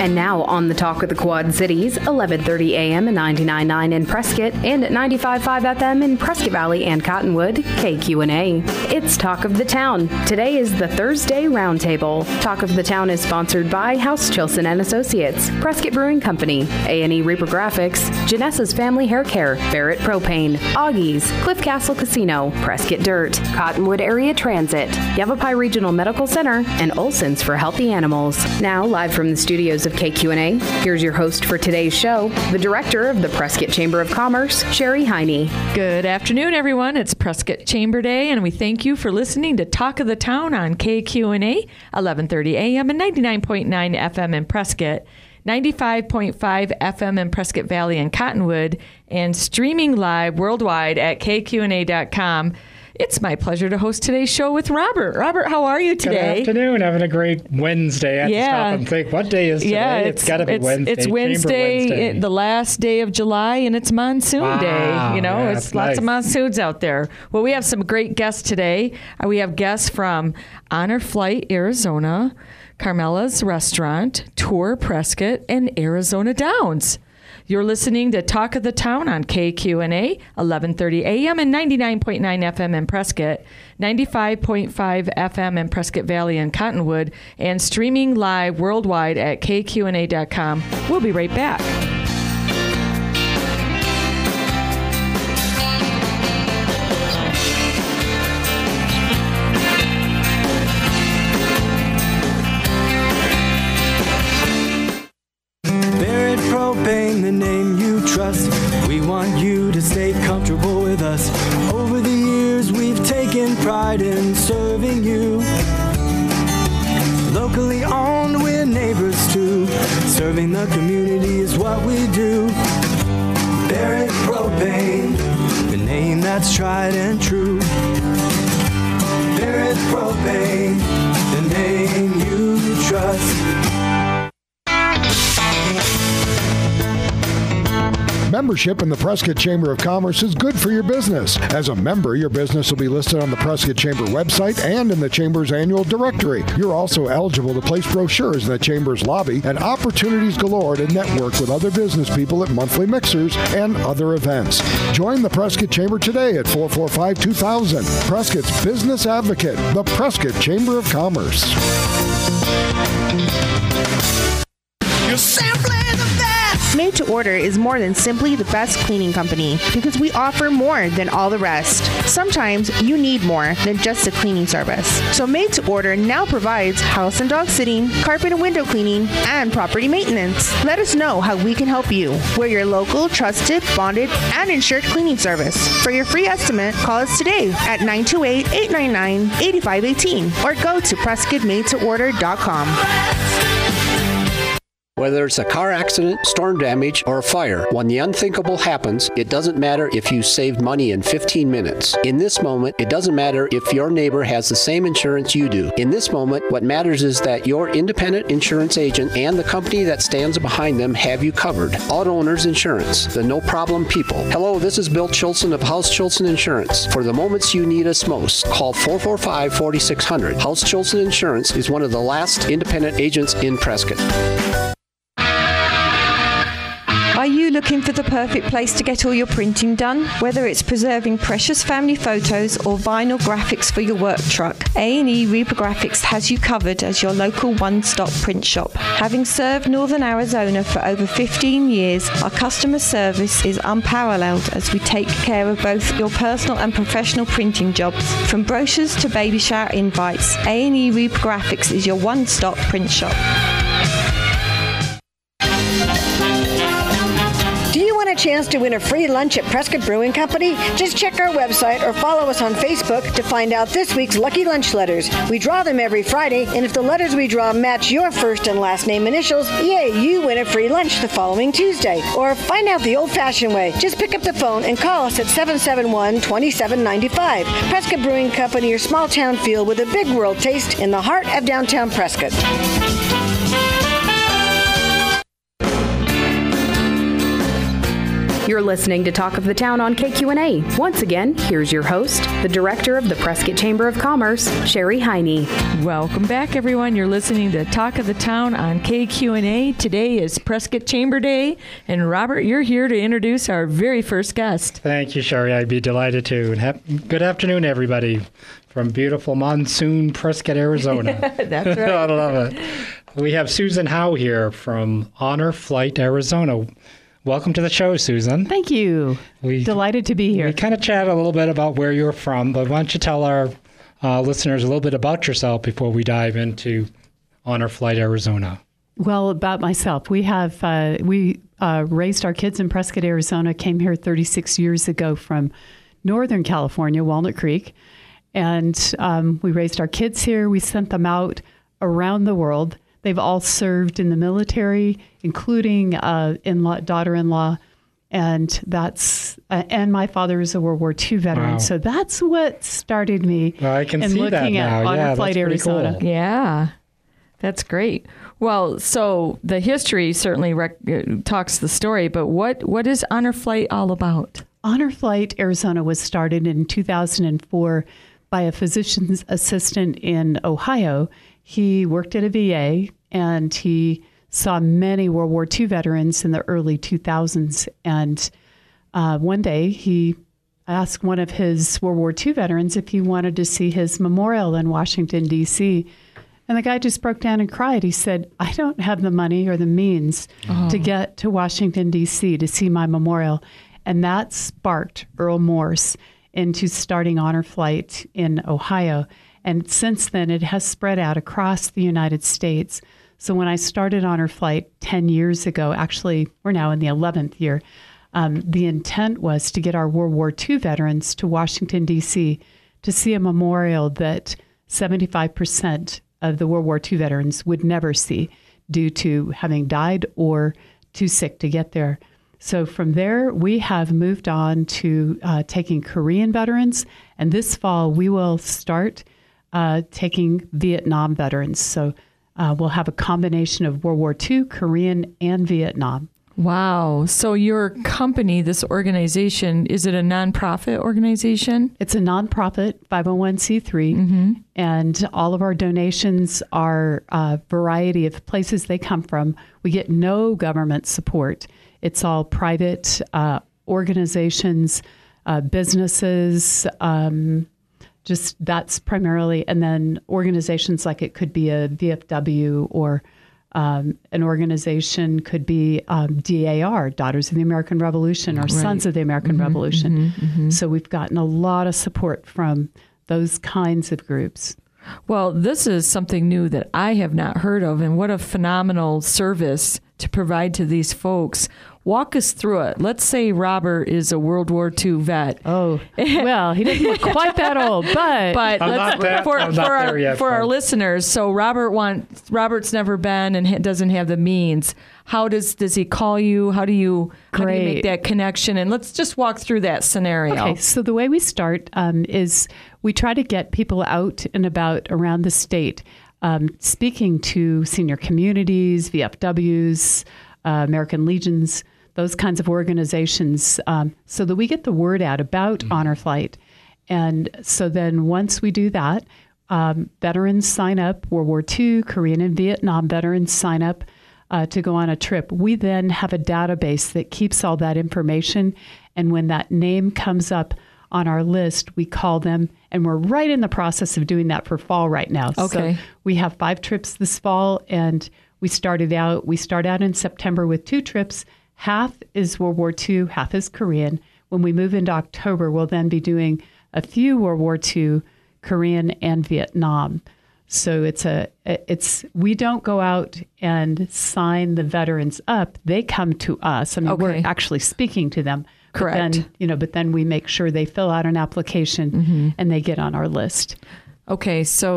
And now on the Talk of the Quad Cities, 11:30 a.m. and 99.9 in Prescott and at 95.5 FM in Prescott Valley and Cottonwood, KQNA. It's Talk of the Town. Today is the Thursday Roundtable. Talk of the Town is sponsored by House Chilson and Associates, Prescott Brewing Company, A&E Reprographics, Janessa's Family Hair Care, Barrett Propane, Augie's, Cliff Castle Casino, Prescott Dirt, Cottonwood Area Transit, Yavapai Regional Medical Center, and Olson's for Healthy Animals. Now, live from the studios of KQNA, here's your host for today's show, the director of the Prescott Chamber of Commerce, Sherry Heine. Good afternoon, everyone. It's Prescott Chamber Day, and we thank you for listening to Talk of the Town on KQNA, 11:30 a.m. and 99.9 FM in Prescott, 95.5 FM in Prescott Valley and Cottonwood, and streaming live worldwide at kqna.com. It's my pleasure to host today's show with Robert. Robert, how are you today? Good afternoon. Having a great Wednesday. I have to stop and think, what day is today? It's got to be Wednesday. It's Wednesday, the last day of July, and it's monsoon day. You know, it's lots of monsoons out there. Well, we have some great guests today. We have guests from Honor Flight, Arizona, Carmela's Restaurant, Tour Prescott, and Arizona Downs. You're listening to Talk of the Town on KQNA, 11:30 a.m. and 99.9 FM in Prescott, 95.5 FM in Prescott Valley and Cottonwood, and streaming live worldwide at kqna.com. We'll be right back. The name you trust. We want you to stay comfortable with us. Over the years we've taken pride in serving you. Locally owned, we're neighbors too. Serving the community is what we do. Barrett Propane, the name that's tried and true. Barrett Propane, the name you trust. Membership in the Prescott Chamber of Commerce is good for your business. As a member, your business will be listed on the Prescott Chamber website and in the Chamber's annual directory. You're also eligible to place brochures in the Chamber's lobby and opportunities galore to network with other business people at monthly mixers and other events. Join the Prescott Chamber today at 445-2000. Prescott's business advocate, the Prescott Chamber of Commerce. You're simply the best. Made to Order is more than simply the best cleaning company because we offer more than all the rest. Sometimes you need more than just a cleaning service. So Made to Order now provides house and dog sitting, carpet and window cleaning, and property maintenance. Let us know how we can help you. We're your local, trusted, bonded, and insured cleaning service. For your free estimate, call us today at 928-899-8518 or go to PrescottMadeToOrder.com. Whether it's a car accident, storm damage, or a fire, when the unthinkable happens, it doesn't matter if you saved money in 15 minutes. In this moment, it doesn't matter if your neighbor has the same insurance you do. In this moment, what matters is that your independent insurance agent and the company that stands behind them have you covered. Auto Owners Insurance, the no-problem people. Hello, this is Bill Chilson of House Chilson Insurance. For the moments you need us most, call 445-4600. House Chilson Insurance is one of the last independent agents in Prescott. Are you looking for the perfect place to get all your printing done? Whether it's preserving precious family photos or vinyl graphics for your work truck, A&E Reprographics has you covered as your local one-stop print shop. Having served Northern Arizona for over 15 years, our customer service is unparalleled as we take care of both your personal and professional printing jobs. From brochures to baby shower invites, A&E Reprographics is your one-stop print shop. A chance to win a free lunch at Prescott Brewing Company? Just check our website or follow us on Facebook to find out this week's lucky lunch letters. We draw them every Friday, and if the letters we draw match your first and last name initials, yay, you win a free lunch the following Tuesday. Or find out the old-fashioned way. Just pick up the phone and call us at 771-2795. Prescott Brewing Company, your small town feel with a big world taste in the heart of downtown Prescott. You're listening to Talk of the Town on KQNA. Once again, here's your host, the director of the Prescott Chamber of Commerce, Sherry Heine. Welcome back, everyone. You're listening to Talk of the Town on KQNA. Today is Prescott Chamber Day, and Robert, you're here to introduce our very first guest. Thank you, Sherry. I'd be delighted to. Good afternoon, everybody, from beautiful monsoon Prescott, Arizona. That's right. I love it. We have Susan Howe here from Honor Flight, Arizona. Welcome to the show, Susan. Thank you. Delighted to be here. We kind of chat a little bit about where you're from, but why don't you tell our listeners a little bit about yourself before we dive into Honor Flight, Arizona? Well, about myself, we raised our kids in Prescott, Arizona, came here 36 years ago from Northern California, Walnut Creek, and we raised our kids here. We sent them out around the world. They've all served in the military, including daughter-in-law, and and my father is a World War II veteran. Wow. So that's what started me in looking at Honor Flight, Arizona. Cool. Yeah, that's great. Well, so the history certainly talks the story, but what is Honor Flight all about? Honor Flight, Arizona was started in 2004 by a physician's assistant in Ohio. He worked at a VA, and he saw many World War II veterans in the early 2000s. And one day, he asked one of his World War II veterans if he wanted to see his memorial in Washington, D.C., and the guy just broke down and cried. He said, I don't have the money or the means to get to Washington, D.C. to see my memorial. And that sparked Earl Morse into starting Honor Flight in Ohio. And since then, it has spread out across the United States. So when I started Honor Flight 10 years ago, actually, we're now in the 11th year, the intent was to get our World War II veterans to Washington, D.C. to see a memorial that 75% of the World War II veterans would never see due to having died or too sick to get there. So from there, we have moved on to taking Korean veterans, and this fall we will start taking Vietnam veterans. So we'll have a combination of World War II, Korean, and Vietnam. Wow. So your company, this organization, is it a nonprofit organization? It's a nonprofit, 501c3, and all of our donations are a variety of places they come from. We get no government support. It's all private organizations, businesses, just that's primarily, and then organizations like it could be a VFW or an organization could be DAR, Daughters of the American Revolution, or Sons of the American Revolution. So we've gotten a lot of support from those kinds of groups. Well, this is something new that I have not heard of, and what a phenomenal service to provide to these folks. Walk us through it. Let's say Robert is a World War II vet. Oh, well, he doesn't look quite that old, but for our listeners, so Robert's never been and doesn't have the means. How does he call you? How do you make that connection? And let's just walk through that scenario. Okay, so the way we start is we try to get people out and about around the state, speaking to senior communities, VFWs, American Legions, those kinds of organizations, so that we get the word out about Honor Flight. And so then once we do that, veterans sign up, World War II, Korean and Vietnam veterans sign up to go on a trip. We then have a database that keeps all that information. And when that name comes up on our list, we call them, and we're right in the process of doing that for fall right now. Okay. So we have 5 trips this fall, and we start out in September with 2 trips. Half is World War II, half is Korean. When we move into October, we'll then be doing a few World War II, Korean, and Vietnam. So we don't go out and sign the veterans up. They come to us. I mean, we're actually speaking to them. Correct. But then we make sure they fill out an application and they get on our list. Okay, so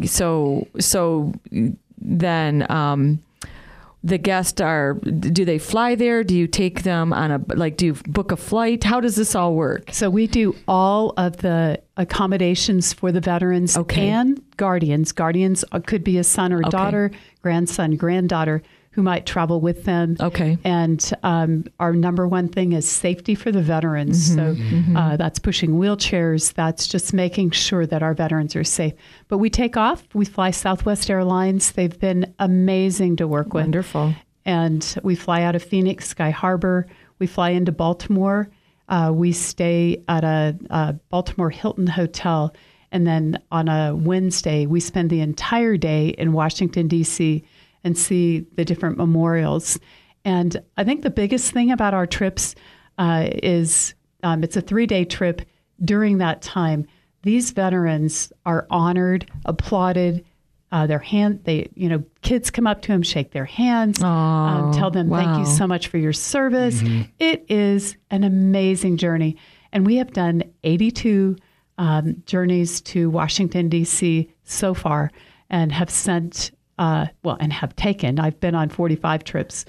then the guests do they fly there? Do you take them on do you book a flight? How does this all work? So we do all of the accommodations for the veterans and guardians. Guardians could be a son or daughter, grandson, granddaughter, who might travel with them. Okay. And our number one thing is safety for the veterans. So that's pushing wheelchairs. That's just making sure that our veterans are safe. But we take off. We fly Southwest Airlines. They've been amazing to work with. Wonderful. And we fly out of Phoenix, Sky Harbor. We fly into Baltimore. We stay at a Baltimore Hilton Hotel. And then on a Wednesday, we spend the entire day in Washington, D.C., and see the different memorials. And I think the biggest thing about our trips is it's a 3-day trip. During that time, these veterans are honored, applauded. Kids come up to them, shake their hands, tell them thank you so much for your service. It is an amazing journey. And we have done 82 journeys to Washington, D.C. so far, and have sent and have taken, I've been on 45 trips,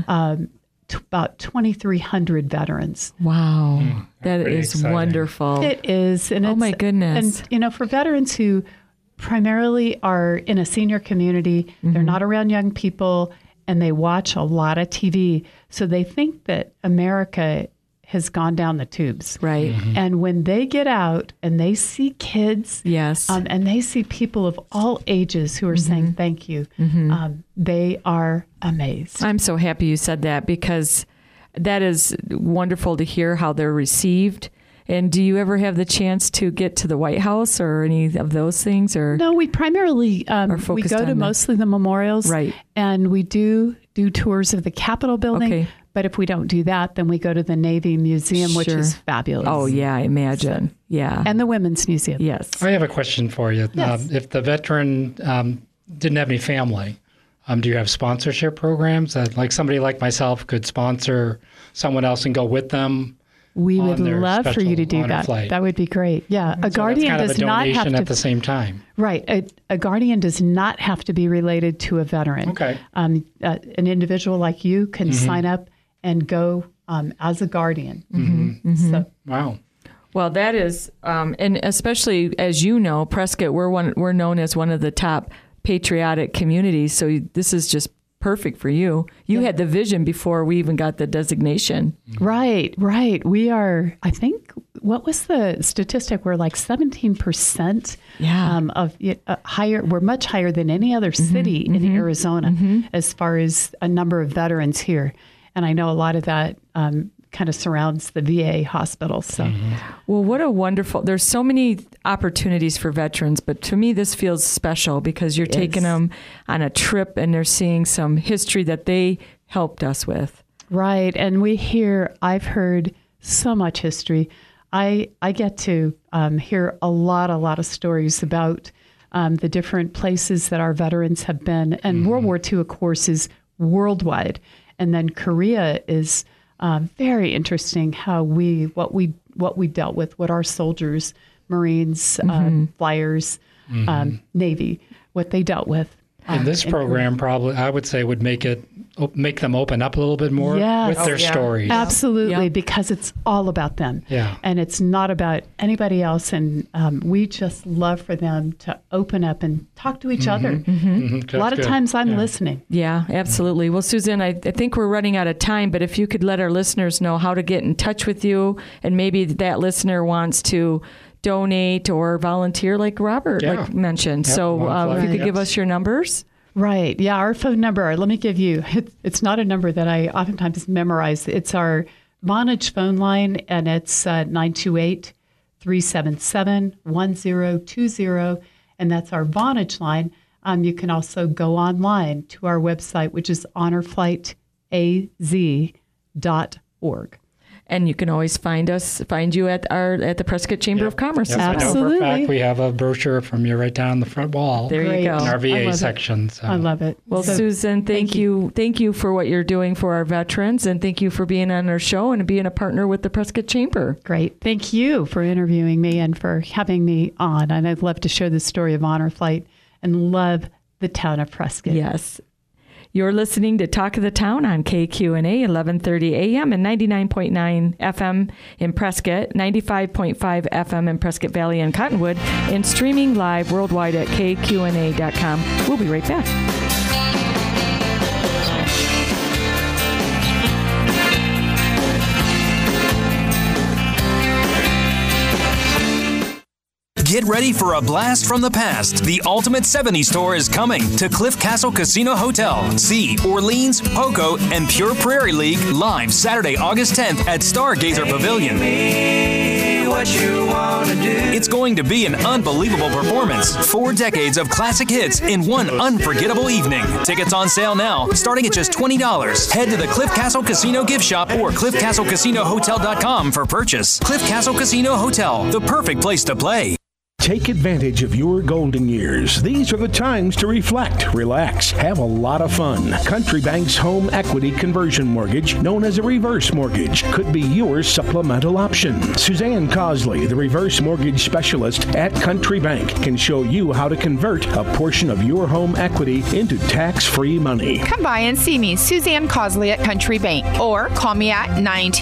about 2,300 veterans. Wow. That is exciting. Wonderful. It is. And my goodness. And, for veterans who primarily are in a senior community, they're not around young people, and they watch a lot of TV. So they think that America has gone down the tubes. Right. And when they get out and they see kids, yes, and they see people of all ages who are saying thank you, they are amazed. I'm so happy you said that, because that is wonderful to hear how they're received. And do you ever have the chance to get to the White House or any of those things? Or no, we primarily we go to mostly the memorials, right? And we do tours of the Capitol building. Okay. But if we don't do that, then we go to the Navy Museum, which is fabulous. Oh, yeah, I imagine. So, yeah. And the Women's Museum. Yes. I have a question for you. Yes. If the veteran didn't have any family, do you have sponsorship programs that, like, somebody like myself could sponsor someone else and go with them? We would love for you to do that. Flight? That would be great. Yeah. A guardian does not have to. At the same time. Right. A guardian does not have to be related to a veteran. Okay. An individual like you can sign up and go as a guardian. So. Wow. Well, that is, and especially as you know, Prescott, we're known as one of the top patriotic communities. So this is just perfect for you. You had the vision before we even got the designation. Right. We are, I think, what was the statistic? We're like 17% of higher. We're much higher than any other city in Arizona as far as a number of veterans here. And I know a lot of that kind of surrounds the VA hospital. So, well, what a wonderful, there's so many opportunities for veterans, but to me, this feels special because you're taking them on a trip and they're seeing some history that they helped us with. Right. And I've heard so much history. I get to hear a lot of stories about the different places that our veterans have been. And World War II, of course, is worldwide. And then Korea is very interesting how what we dealt with, what our soldiers, Marines, flyers, Navy, what they dealt with. And this program probably, I would say, would make them open up a little bit more with their stories. Absolutely, because it's all about them. Yeah. And it's not about anybody else. And we just love for them to open up and talk to each other. A lot of times I'm listening. Yeah, absolutely. Well, Susan, I think we're running out of time, but if you could let our listeners know how to get in touch with you, and maybe that listener wants to donate or volunteer like Robert mentioned. So if you could give us your numbers. Right. Yeah. Our phone number, let me give you, it's not a number that I oftentimes memorize. It's our Vonage phone line, and it's 928-377-1020. And that's our Vonage line. You can also go online to our website, which is honorflightaz.org. And you can always find you at the Prescott Chamber of Commerce. Yes, absolutely. In fact, we have a brochure from you right down on the front wall. There you go. In our VA section. So. I love it. Well, Susan, thank you. Thank you for what you're doing for our veterans, and thank you for being on our show and being a partner with the Prescott Chamber. Great. Thank you for interviewing me and for having me on. And I'd love to share the story of Honor Flight and love the town of Prescott. Yes. You're listening to Talk of the Town on KQNA, 1130 AM and 99.9 FM in Prescott, 95.5 FM in Prescott Valley and Cottonwood, and streaming live worldwide at kqna.com. We'll be right back. Get ready for a blast from the past. The Ultimate 70s Tour is coming to Cliff Castle Casino Hotel. See Orleans, Poco, and Pure Prairie League live Saturday, August 10th at Stargazer Pavilion. It's going to be an unbelievable performance. 4 decades of classic hits in one unforgettable evening. Tickets on sale now, starting at just $20. Head to the Cliff Castle Casino gift shop or cliffcastlecasinohotel.com for purchase. Cliff Castle Casino Hotel, the perfect place to play. Take advantage of your golden years. These are the times to reflect, relax, have a lot of fun. Country Bank's home equity conversion mortgage, known as a reverse mortgage, could be your supplemental option. Suzanne Cosley, the reverse mortgage specialist at Country Bank, can show you how to convert a portion of your home equity into tax-free money. Come by and see me, Suzanne Cosley at Country Bank, or call me at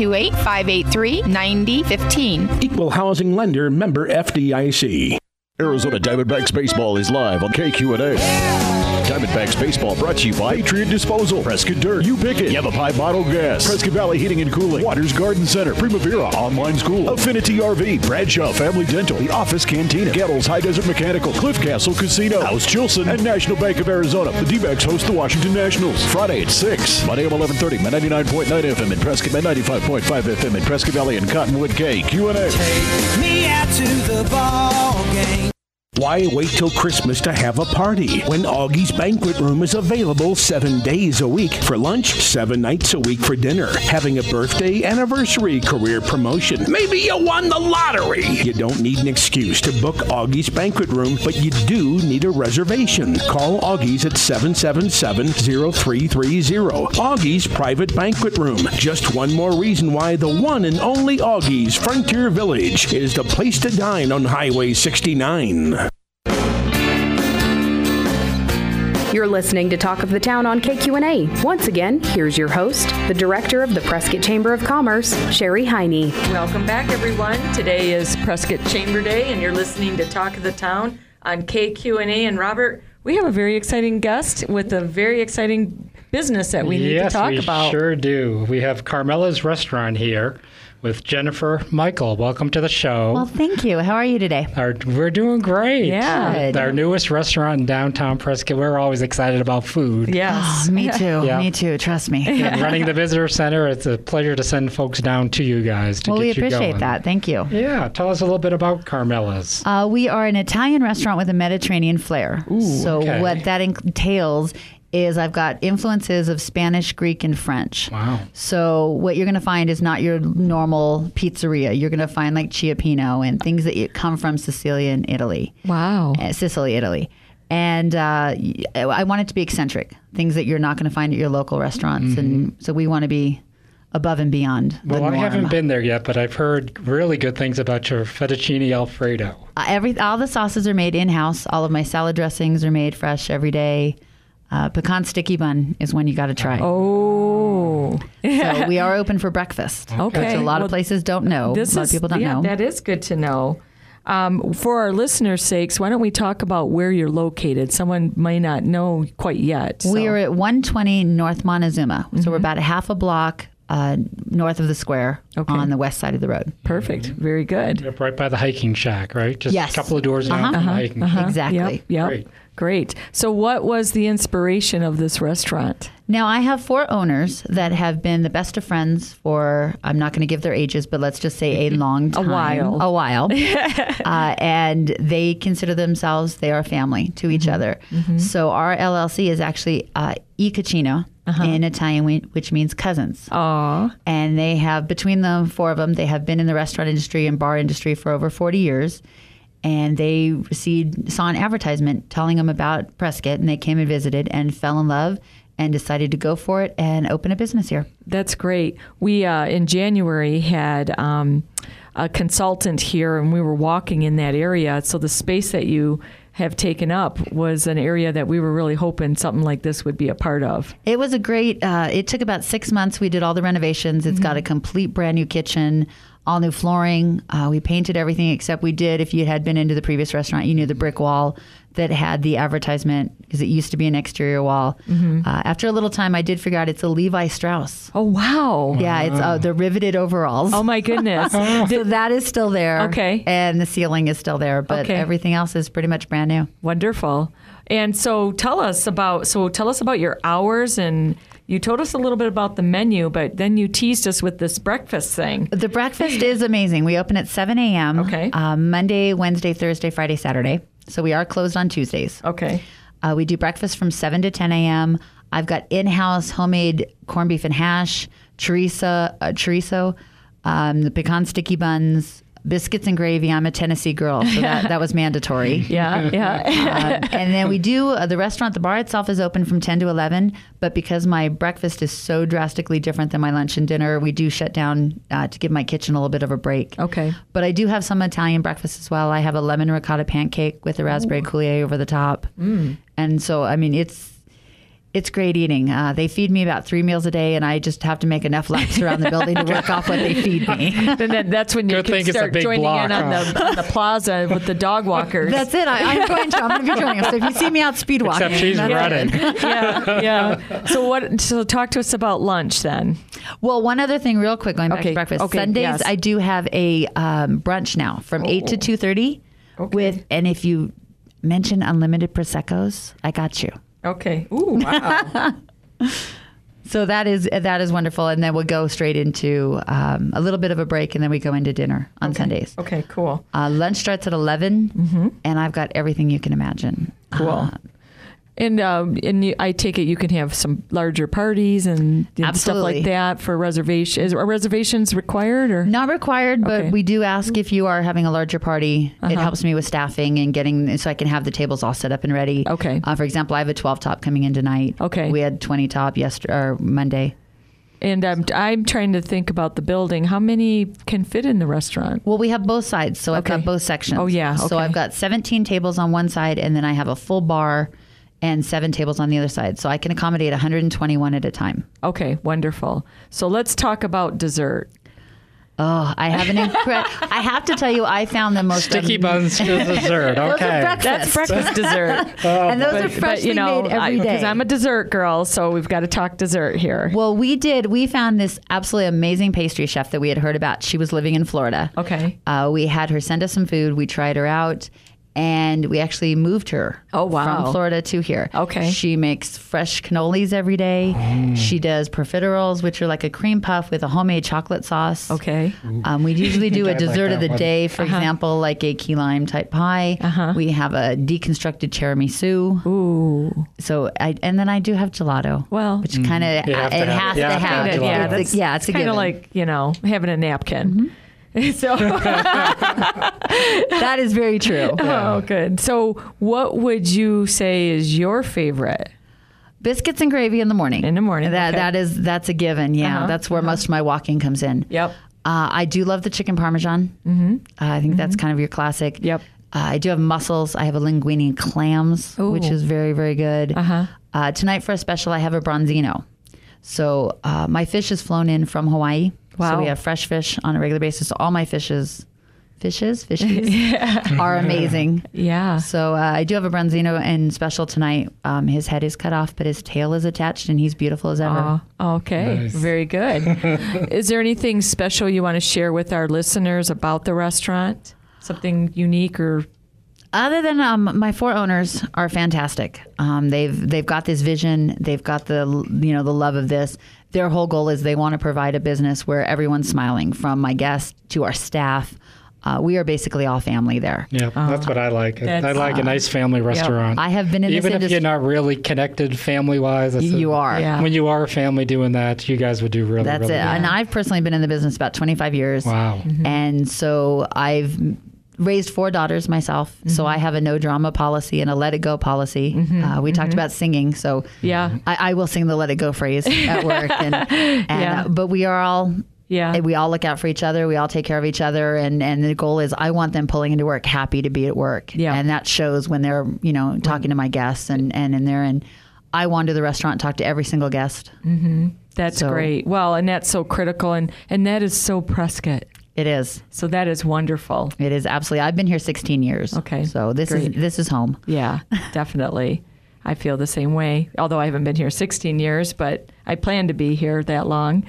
928-583-9015. Equal housing lender, member FDIC. Arizona Diamondbacks baseball is live on KQNA. Diamondbacks baseball brought to you by Patriot Disposal, Prescott Dirt, You Pick It, Yavapai Bottled Gas, Prescott Valley Heating and Cooling, Waters Garden Center, Primavera Online School, Affinity RV, Bradshaw Family Dental, The Office Cantina, Gettles High Desert Mechanical, Cliff Castle Casino, House Chilson, and National Bank of Arizona. The D-backs host the Washington Nationals Friday at 6. Monday at 11:30, 99.9 FM in Prescott, 95.5 FM in Prescott Valley and Cottonwood. KQNA. Take me out to the ball game. Why wait till Christmas to have a party when Augie's Banquet Room is available 7 days a week for lunch, 7 nights a week for dinner, having a birthday, anniversary, career promotion. Maybe you won the lottery. You don't need an excuse to book Augie's Banquet Room, but you do need a reservation. Call Augie's at 777-0330. Augie's Private Banquet Room. Just one more reason why the one and only Augie's Frontier Village is the place to dine on Highway 69. You're listening to Talk of the Town on KQNA. Once again, here's your host, the director of the Prescott Chamber of Commerce, Sherry Heine. Welcome back, everyone. Today is Prescott Chamber Day, and you're listening to Talk of the Town on KQNA. And Robert, we have a very exciting guest with a very exciting business that we need to talk about. Yes, we sure do. We have Carmela's Restaurant here with Jennifer Michael. Welcome to the show. Well, thank you. How are you today? We're doing great. Yeah. Good. Our newest restaurant in downtown Prescott. We're always excited about food. Yes. Oh, me too. Yeah. Me too. Trust me. And running the visitor center, it's a pleasure to send folks down to you guys to get you going. We appreciate that. Thank you. Yeah. Tell us a little bit about Carmela's. We are an Italian restaurant with a Mediterranean flair. Ooh, so okay. what that entails is I've got influences of Spanish, Greek, and French. Wow. So what you're going to find is not your normal pizzeria. You're going to find like Ciappino and things that come from Sicilian, Italy. Wow. Sicily, Italy. And I want it to be eccentric, things that you're not going to find at your local restaurants. Mm-hmm. And so we want to be above and beyond the norm. I haven't been there yet, but I've heard really good things about your fettuccine Alfredo. All the sauces are made in-house. All of my salad dressings are made fresh every day. Pecan sticky bun is one you got to try. Oh. So we are open for breakfast. Okay. Which a lot of places don't know. A lot of people don't know. That is good to know. For our listeners' sakes, why don't we talk about where you're located? Someone may not know quite yet. So. We are at 120 North Montezuma. Mm-hmm. So we're about a half a block north of the square on the west side of the road. Perfect. Very good. Yep, right by the hiking shack, right? Just a couple of doors down from the hiking shack. Exactly. Yep. Great. So what was the inspiration of this restaurant? Now, I have 4 owners that have been the best of friends for, I'm not going to give their ages, but let's just say a long time. A while. And they consider themselves, they are family to each other. Mm-hmm. So our LLC is actually I Cucino in Italian, which means cousins. Aww. And they have, between the 4 of them, they have been in the restaurant industry and bar industry for over 40 years. And they saw an advertisement telling them about Prescott, and they came and visited and fell in love and decided to go for it and open a business here. That's great. We, in January, had a consultant here, and we were walking in that area. So the space that you have taken up was an area that we were really hoping something like this would be a part of. It was a great, it took about 6 months. We did all the renovations. It's got a complete brand new kitchen, all new flooring. We painted everything except we did, if you had been into the previous restaurant, you knew the brick wall that had the advertisement, because it used to be an exterior wall. After a little time, I did figure out it's a Levi Strauss. Oh, wow. Yeah, it's the riveted overalls. Oh, my goodness. So that is still there. Okay. And the ceiling is still there, but everything else is pretty much brand new. Wonderful. And so tell us about your hours, and you told us a little bit about the menu, but then you teased us with this breakfast thing. The breakfast is amazing. We open at 7 a.m. Okay. Monday, Wednesday, Thursday, Friday, Saturday. So we are closed on Tuesdays. Okay. We do breakfast from 7 to 10 a.m. I've got in-house homemade corned beef and hash, chorizo, the pecan sticky buns, biscuits and gravy. I'm a Tennessee girl, so that was mandatory. Yeah. And then we do the restaurant. The bar itself is open from 10 to 11, but because my breakfast is so drastically different than my lunch and dinner, we do shut down to give my kitchen a little bit of a break. Okay. But I do have some Italian breakfast as well. I have a lemon ricotta pancake with a raspberry coulis over the top. And so, I mean, it's great eating. They feed me about 3 meals a day, and I just have to make enough laps around the building to work off what they feed me. Then that's when you can start joining in on the plaza with the dog walkers. That's it. I'm going to be joining them. So if you see me out speed walking. Except she's running. Yeah. So talk to us about lunch then. Well, one other thing real quick, going back to breakfast. Okay, Sundays, yes. I do have a brunch now from 8 to 2:30 and if you mention unlimited Prosecco's, I got you. Okay. Ooh, wow. So that is wonderful. And then we'll go straight into a little bit of a break, and then we go into dinner on Sundays. Okay, cool. Lunch starts at 11, and I've got everything you can imagine. Cool. And I take it you can have some larger parties and stuff like that for reservations. Are reservations required or not required? But we do ask if you are having a larger party. It helps me with staffing and getting so I can have the tables all set up and ready. Okay. For example, I have a 12 top coming in tonight. Okay. We had 20 top Monday. And I'm trying to think about the building. How many can fit in the restaurant? Well, we have both sides, so I've got both sections. Oh yeah. Okay. So I've got 17 tables on one side, and then I have a full bar and 7 tables on the other side. So I can accommodate 121 at a time. Okay, wonderful. So let's talk about dessert. Oh, I have I have to tell you, I found the most sticky buns to dessert. Okay, that's breakfast dessert, and those are freshly made every day. Because I'm a dessert girl, so we've got to talk dessert here. Well, we found this absolutely amazing pastry chef that we had heard about. She was living in Florida. Okay, we had her send us some food. We tried her out. And we actually moved her from Florida to here. Okay. She makes fresh cannolis every day. She does profiteroles, which are like a cream puff with a homemade chocolate sauce. Okay. We usually do a dessert of the day, for example, like a key lime type pie. We have a deconstructed tiramisu. Ooh. So and then I do have gelato. Well, which kind of it has to have it. Yeah, it's kind of like having a napkin. So that is very true. Oh, good. So what would you say is your favorite? Biscuits and gravy in the morning. In the morning. That's a given. Yeah. That's where most of my walking comes in. Yep. I do love the chicken parmesan. I think that's kind of your classic. Yep. I do have mussels. I have a linguine and clams, which is very, very good. Tonight for a special, I have a bronzino. So my fish is flown in from Hawaii. Wow. So we have fresh fish on a regular basis. So all my fishies are amazing. Yeah. So I do have a bronzino and special tonight. His head is cut off, but his tail is attached, and he's beautiful as ever. Okay. Nice. Very good. Is there anything special you want to share with our listeners about the restaurant? Something unique or... Other than my 4 owners are fantastic. They've got this vision. They've got the love of this. Their whole goal is they want to provide a business where everyone's smiling, from my guests to our staff. We are basically all family there. Yeah, that's what I like. I like a nice family restaurant. I have been in even this if you're not really connected family-wise. You are. Yeah. When you are a family doing that, you guys would do really, that's really it. well. And I've personally been in the business about 25 years. Wow. And so I've raised 4 daughters myself, so I have a no drama policy and a let it go policy. We talked about singing, so I will sing the let it go phrase at work. But we are all we all look out for each other. We all take care of each other, and the goal is I want them pulling into work happy to be at work. And that shows when they're talking to my guests and in there. And I wander the restaurant and talk to every single guest. That's great. Well, and that's so critical, and that is so Prescott. It is. So that is wonderful. It is absolutely. I've been here 16 years. Okay. So this is home. Yeah, definitely. I feel the same way, although I haven't been here 16 years, but I plan to be here that long.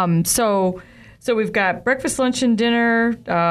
So we've got breakfast, lunch, and dinner,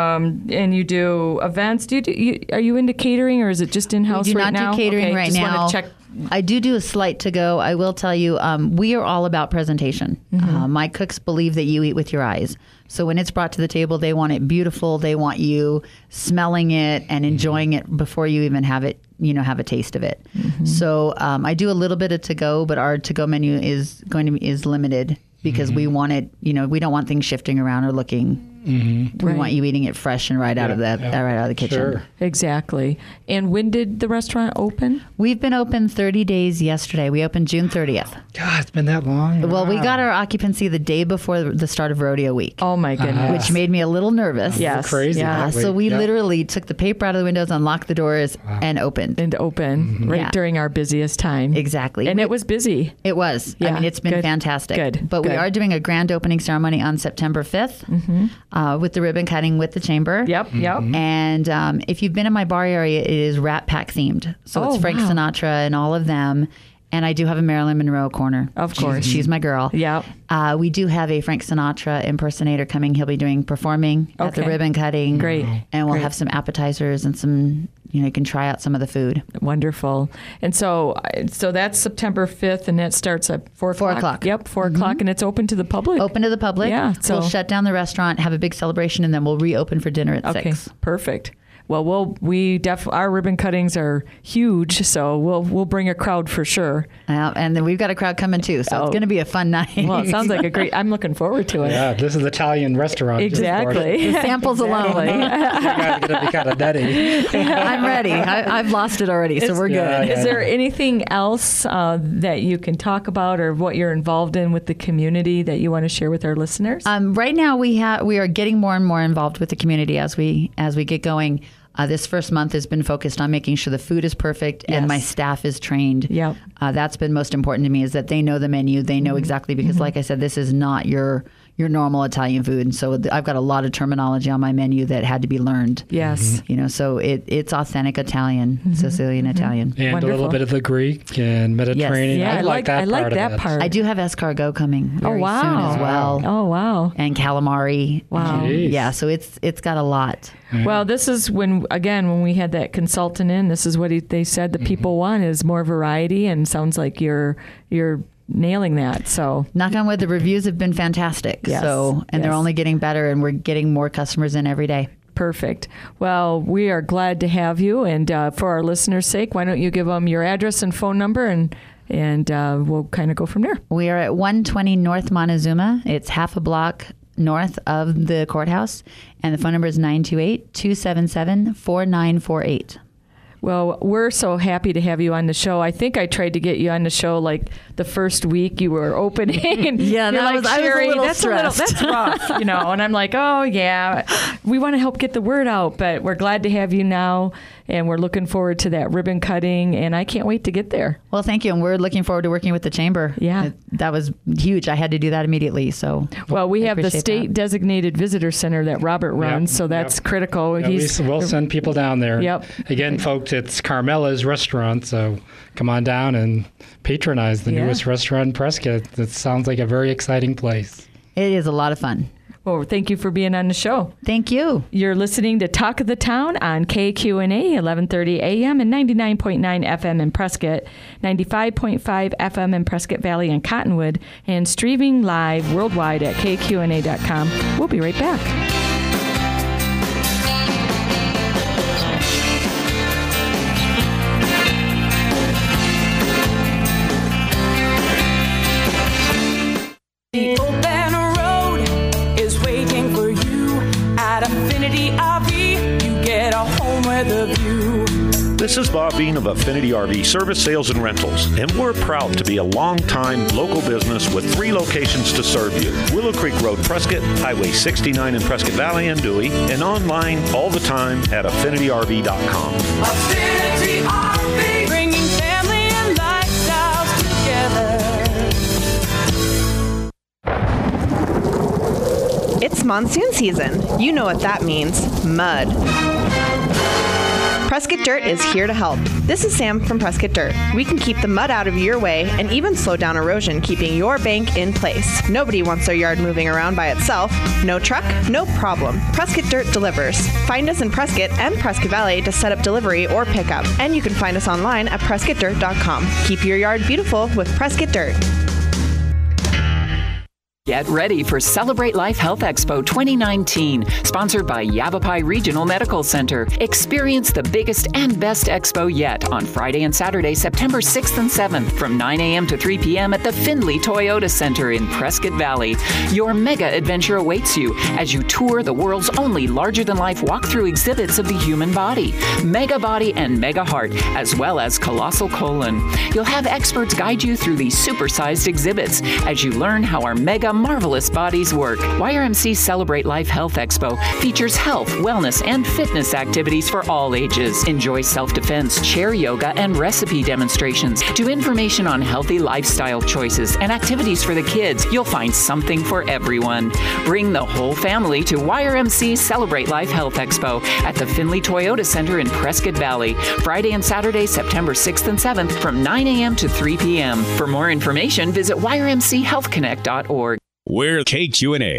and you do events. Are you into catering, or is it just in-house right now? We do not do catering right just now. Want to check. I do a slight to-go. I will tell you, we are all about presentation. My cooks believe that you eat with your eyes. So when it's brought to the table, they want it beautiful. They want you smelling it and enjoying it before you even have it, have a taste of it. So I do a little bit of to-go, but our to-go menu is limited because we want it, we don't want things shifting around or looking. We want you eating it fresh and right out of the kitchen. Sure. Exactly. And when did the restaurant open? We've been open 30 days yesterday. We opened June 30th. God, it's been that long. Well, we got our occupancy the day before the start of rodeo week. Oh my goodness. Which made me a little nervous. Yes. Crazy. Yeah. So we literally took the paper out of the windows, unlocked the doors, and opened. Right during our busiest time. Exactly. And it was busy. It was. Yeah. I mean, it's been fantastic. Good. But we are doing a grand opening ceremony on September 5th. With the ribbon cutting with the chamber. Yep. And if you've been in my bar area, it is Rat Pack themed. So it's Frank Sinatra and all of them. And I do have a Marilyn Monroe corner. Of course. She's my girl. Yep. We do have a Frank Sinatra impersonator coming. He'll be doing performing at the ribbon cutting. Great. And we'll have some appetizers and some, you can try out some of the food. Wonderful. And so that's September 5th, and that starts at 4 o'clock. 4 o'clock. Yep, 4 o'clock, and it's open to the public. Open to the public. Yeah. So we'll shut down the restaurant, have a big celebration, and then we'll reopen for dinner at 6. Perfect. Well, our ribbon cuttings are huge, so we'll bring a crowd for sure. And then we've got a crowd coming too, so it's going to be a fun night. Well, it sounds like I'm looking forward to it. Yeah, this is an Italian restaurant. Exactly. The samples alone. You guys are going to be kind of nutty. I'm ready. I've lost it already, so we're good. Is there anything else that you can talk about, or what you're involved in with the community that you want to share with our listeners? Right now, we are getting more and more involved with the community as we get going. This first month has been focused on making sure the food is perfect and my staff is trained. Yep. That's been most important to me, is that they know the menu. They know exactly, because like I said, this is not your normal Italian food. And so I've got a lot of terminology on my menu that had to be learned. Yes. So it's authentic Italian, Sicilian Italian. And Wonderful. a little bit of the Greek and Mediterranean. Yes. Yeah, I like that part. I do have escargot coming very wow. soon as well. Oh, wow. And calamari. Wow. Jeez. Yeah, so it's got a lot. Well, this is when we had that consultant in, this is what they said the people want is more variety, and sounds like you're nailing that. So knock on wood, the reviews have been fantastic. Yes. They're only getting better, and we're getting more customers in every day. Perfect. Well, we are glad to have you, and for our listeners' sake, why don't you give them your address and phone number, and we'll kind of go from there. We are at 120 North Montezuma. It's half a block north of the courthouse, and the phone number is 928-277-4948. Well, we're so happy to have you on the show. I think I tried to get you on the show like the first week you were opening. And yeah, you're like, Sherry, I was a little stressed. That's rough, And I'm like, oh yeah, we want to help get the word out, but we're glad to have you now, and we're looking forward to that ribbon cutting, and I can't wait to get there. Well, thank you, and we're looking forward to working with the chamber. Yeah, that was huge. I had to do that immediately. So, well, we have the state designated visitor center that Robert runs, so that's critical. Yeah, we'll send people down there. Yep. Again, folks, it's Carmela's restaurant, so come on down and patronize the newest restaurant in Prescott. It sounds like a very exciting place. It is a lot of fun. Well, thank you for being on the show. Thank you. You're listening to Talk of the Town on KQNA, 1130 AM and 99.9 FM in Prescott, 95.5 FM in Prescott Valley and Cottonwood, and streaming live worldwide at kqna.com. We'll be right back. The open road is waiting for you at Affinity RV. You get a home with a view. This is Bob Bean of Affinity RV Service, Sales, and Rentals, and we're proud to be a long-time local business with 3 locations to serve you. Willow Creek Road, Prescott, Highway 69 in Prescott Valley and Dewey, and online all the time at AffinityRV.com. Affinity RV, bringing family and lifestyles together. It's monsoon season. You know what that means. Mud. Prescott Dirt is here to help. This is Sam from Prescott Dirt. We can keep the mud out of your way and even slow down erosion, keeping your bank in place. Nobody wants their yard moving around by itself. No truck, no problem. Prescott Dirt delivers. Find us in Prescott and Prescott Valley to set up delivery or pickup. And you can find us online at PrescottDirt.com. Keep your yard beautiful with Prescott Dirt. Get ready for Celebrate Life Health Expo 2019, sponsored by Yavapai Regional Medical Center. Experience the biggest and best expo yet on Friday and Saturday, September 6th and 7th from 9 a.m. to 3 p.m. at the Findlay Toyota Center in Prescott Valley. Your mega adventure awaits you as you tour the world's only larger-than-life walkthrough exhibits of the human body, Mega Body and Mega Heart, as well as Colossal Colon. You'll have experts guide you through these supersized exhibits as you learn how our mega marvelous bodies work. YRMC Celebrate Life Health Expo features health, wellness, and fitness activities for all ages. Enjoy self-defense, chair yoga, and recipe demonstrations. To information on healthy lifestyle choices and activities for the kids, you'll find something for everyone. Bring the whole family to YRMC Celebrate Life Health Expo at the Findlay Toyota Center in Prescott Valley, Friday and Saturday, September 6th and 7th from 9 a.m. to 3 p.m. For more information, visit yrmchealthconnect.org. We're KQNA.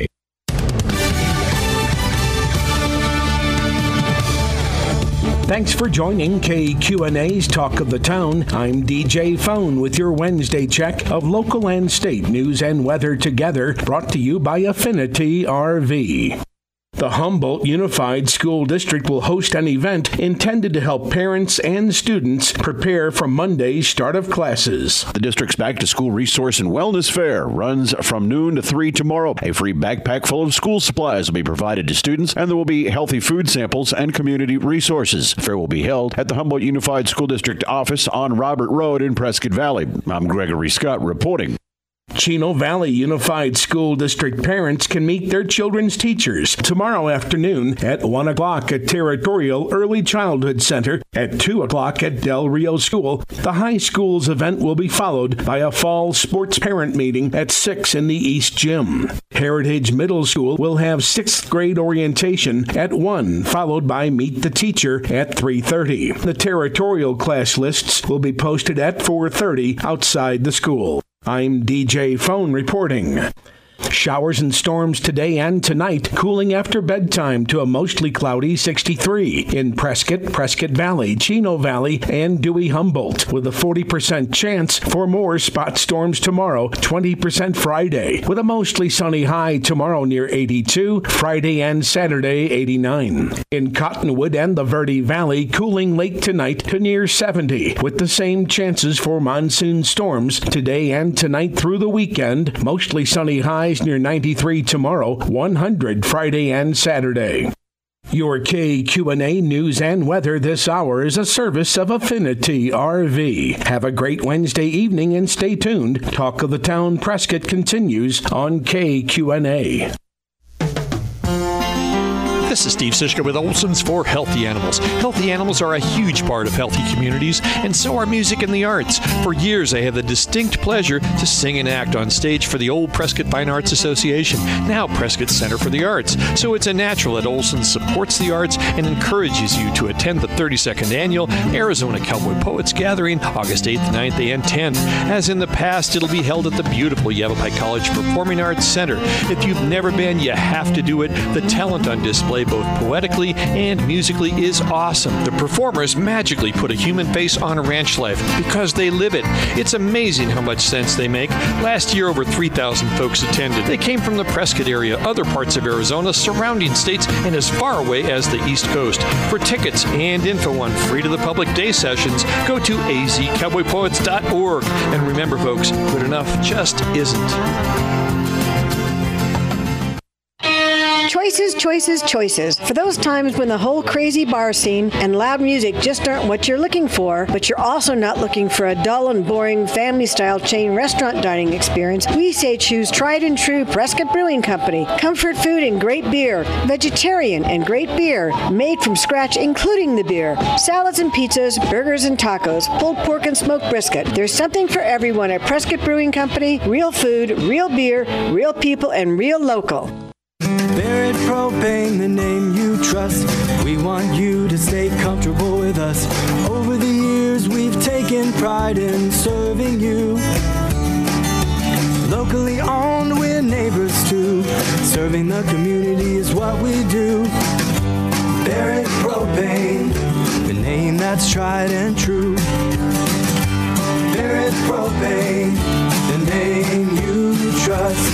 Thanks for joining KQNA's Talk of the Town. I'm DJ Phone with your Wednesday check of local and state news and weather together, brought to you by Affinity RV. The Humboldt Unified School District will host an event intended to help parents and students prepare for Monday's start of classes. The district's back-to-school resource and wellness fair runs from noon to 3 tomorrow. A free backpack full of school supplies will be provided to students, and there will be healthy food samples and community resources. The fair will be held at the Humboldt Unified School District office on Robert Road in Prescott Valley. I'm Gregory Scott reporting. Chino Valley Unified School District parents can meet their children's teachers tomorrow afternoon at 1 o'clock at Territorial Early Childhood Center, at 2 o'clock at Del Rio School. The high school's event will be followed by a fall sports parent meeting at 6 in the East Gym. Heritage Middle School will have 6th grade orientation at 1, followed by Meet the Teacher at 3:30. The Territorial class lists will be posted at 4:30 outside the school. I'm DJ Phone reporting. Showers and storms today and tonight, cooling after bedtime to a mostly cloudy 63 in Prescott, Prescott Valley, Chino Valley, and Dewey Humboldt, with a 40% chance for more spot storms tomorrow, 20% Friday, with a mostly sunny high tomorrow near 82, Friday and Saturday 89. In Cottonwood and the Verde Valley, cooling late tonight to near 70, with the same chances for monsoon storms today and tonight through the weekend, mostly sunny highs near 93 tomorrow, 100 Friday and Saturday. Your KQNA news and weather this hour is a service of Affinity RV. Have a great Wednesday evening and stay tuned. Talk of the Town Prescott continues on KQNA. This is Steve Sischka with Olson's for Healthy Animals. Healthy animals are a huge part of healthy communities, and so are music and the arts. For years, I had the distinct pleasure to sing and act on stage for the old Prescott Fine Arts Association, now Prescott Center for the Arts. So it's a natural that Olson supports the arts and encourages you to attend the 32nd Annual Arizona Cowboy Poets Gathering, August 8th, 9th, and 10th. As in the past, it'll be held at the beautiful Yavapai College Performing Arts Center. If you've never been, you have to do it. The talent on display both poetically and musically is awesome. The performers magically put a human face on a ranch life because they live it. It's amazing how much sense they make. Last year, over 3,000 folks attended. They came from the Prescott area, other parts of Arizona, surrounding states, and as far away as the East Coast. For tickets and info on free-to-the-public day sessions, go to azcowboypoets.org. And remember, folks, good enough just isn't. Choices, choices, choices. For those times when the whole crazy bar scene and loud music just aren't what you're looking for, but you're also not looking for a dull and boring family-style chain restaurant dining experience, we say choose tried and true Prescott Brewing Company. Comfort food and great beer. Vegetarian and great beer. Made from scratch, including the beer. Salads and pizzas, burgers and tacos, pulled pork and smoked brisket. There's something for everyone at Prescott Brewing Company. Real food, real beer, real people, and real local. Barrett Propane, the name you trust. We want you to stay comfortable with us. Over the years, we've taken pride in serving you. Locally owned, we're neighbors too. Serving the community is what we do. Barrett Propane, the name that's tried and true. Barrett Propane, the name you trust.